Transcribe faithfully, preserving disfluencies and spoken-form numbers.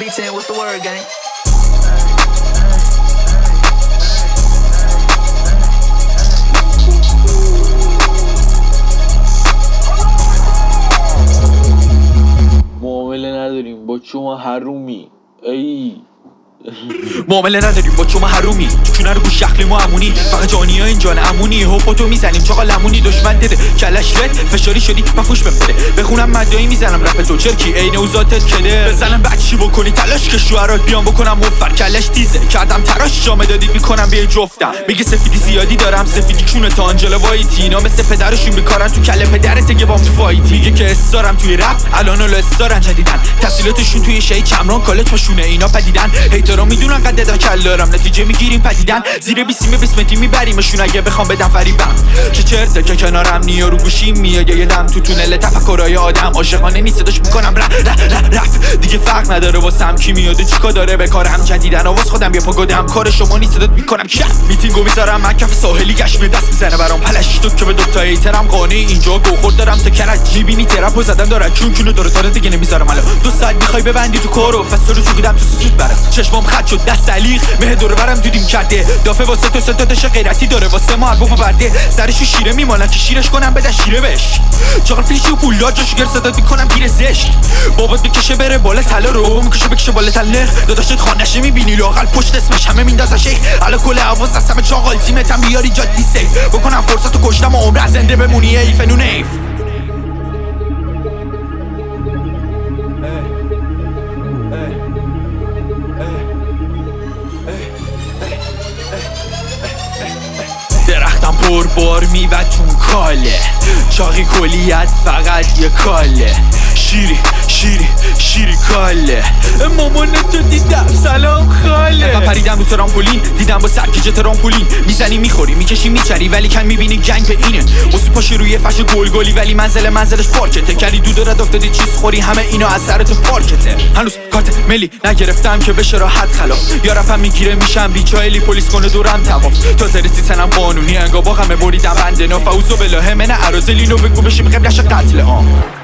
B ten, what's the word, gang? معامله نداریم با شما حرومی ای معامله نداریم با شما حرومی چونه رو گوش شخلی ما امونی فقط جانی ها این جان امونی هوپا تو میزنیم چاقا لمونی دشمن دیده کلش رد فشاری شدی مفوش بپره بخونم مدایی میزنم رپ تو چرکی عین اوزاتت کده بزنم بچی بکنی تلاش که شوهرات بیان بکنم مفر کلش تیزه کردم تراش جامه دادید میکنم به جفتم میگه سفیدی زیادی دارم سفیدی چونه تا آنجلا وایتی اینا مثل پدرشون میکارن تو کله پدرت دیگه بام تو فایتی میگه که استارم توی رپ الان اول استارن جدیدن تحصیلاتشون توی شهید کمران کالج پاشونه اینا پدیدن هیترا میدونن قد کل دارم نتیجه میگیریم پدیدن زیر بیسیم بیسمتی میبریمشون اگه بخوام بدم فریبم چه چرته که کنارم نیا رو گوشیم میاد یه دم تو تونل تفکرای آدم عاشقانه نیست صداش میکنم رپ رپ رپ دیگه فرق نداره واسم کی میاد چیکار داره به کارم جدیدن آواز خودم یه پا گدم کار شما نیست صدات میکنم کف میتینگو میذارم من کف ساحلی گشم دست میزنه برام پلش تو که به دو تا هیترم قانه اینجا گوخور دارم تا کرج میبینی ترپو زدم داره چون چونو داره تاره دیگه نمیذارم الان دو ساعت میخوای ببندی تو کارو فسر رو چوگیدم تو سوت برات چشمام خط شد دست علیق مه دور برم دیدیم کرده دافه واسه تو ستاتش غیرتی داره واسه ما البوم برده سرشو شیره میمالن که شیرش کنم بده شیره بش چاقل فیشو پولا جاش گر صدا میکنم گیر زشت بابات بکشه بره بالا طلا رو بابا میکشه بکشه بالا تله داداشت خانشه میبینی لاقل پشت اسمش همه میندازه شیخ الا کل حواس دستم چاقال تیمتم بیاری جادی سیف بکنم فرصتو کشتم و عمر زنده بمونی ای فنون ایف درختم پر بار میوتون کاله چاقی کلیت فقط یه کاله شیری شیری شیری کاله مامانتو دیدم سلام خاله پریدم رو ترامپولین دیدم با سرکیج ترامپولین میزنی میخوری میکشی میچری ولی کن میبینی گنگ به اینه واسه پاشی روی فرش گلگلی ولی منزل منزلش پارکته کلی دو دارد افتادی چیز خوری همه اینا از سر تو پارکته هنوز کارت ملی نگرفتم که بشه راحت خلاف یا رفم میگیره میشم بیچایلی پلیس کنه دورم تواف تا زرسی سنم قانونی انگا با همه بریدم بنده نافوزو بلاهه من عرازلینو بگو بشیم قبلش قتل عام